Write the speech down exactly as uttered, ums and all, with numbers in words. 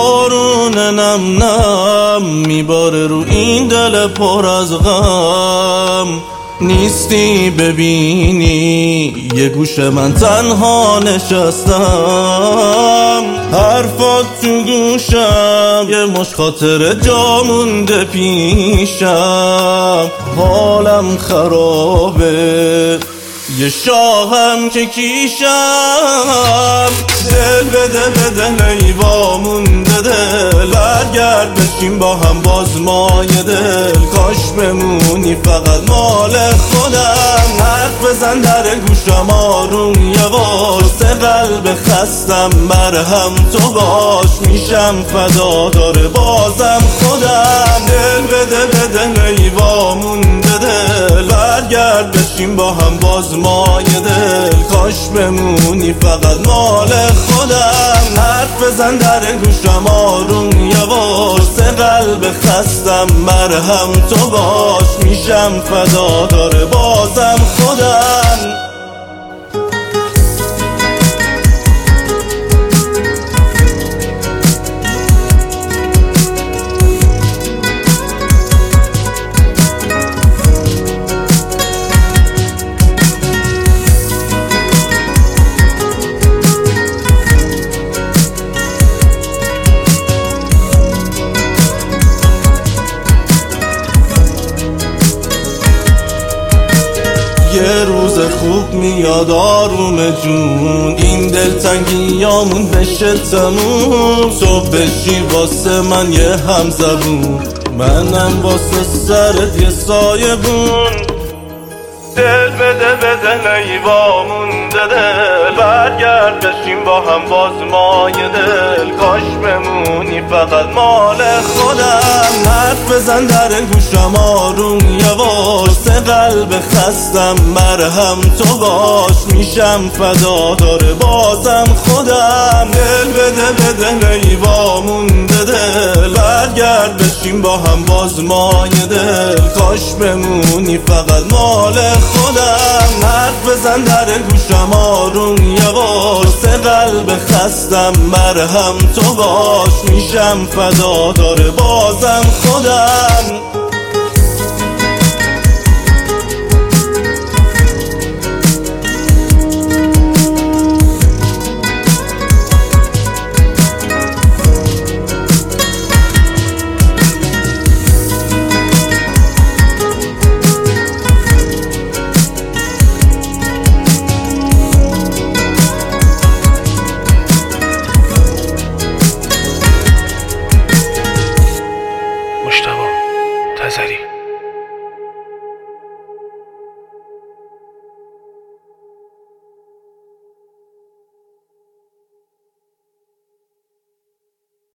بارون نم نم میباره رو این دل پر از غم. نیستی ببینی یه گوش من تنها نشستم، حرفات تو گوشم یه مش خاطر جا مونده پیشم. حالم خرابه یه شاهم که کیشم، دل بده به دل ایوا مونده دل، برگرد بشیم با هم باز مای دل، کاش بمونی فقط مال خودم. حرف بزن در گوشم آروم یواش، قلب خستم مرهم تو باش، میشم فدا داره بازم خودم. دل بده به دل ایوا مونده دل، برگرد بشیم با هم باز مای دل، کاش بمونی فقط مال خودم. حرف بزن در گوشم آروم یواش، قلب خستم مرهم تو باش، میشم فدا داره بازم خودم. یه روز خوب میاد آروم جون، این دلتنگیامون بشه تموم. صبح بشی واسه من یه همزبون، منم واسه سرت یه سایه بون. دل بده به دل ایوا مونده دل، برگرد بشیم با هم باز مای دل، کاش بمونی فقط مال خودم. حرف بزن در گوشم آروم یواش، قلب خستم مرهم تو باش، میشم فدا داره بازم خودم. دل بده به دل ایوا مونده دل، برگرد بشیم با هم باز مای دل، کاش بمونی فقط مال خودم. حرف بزن در گوشم آروم یواش، قلب خستم مرهم تو باش، میشم فدا داره بازم خودم.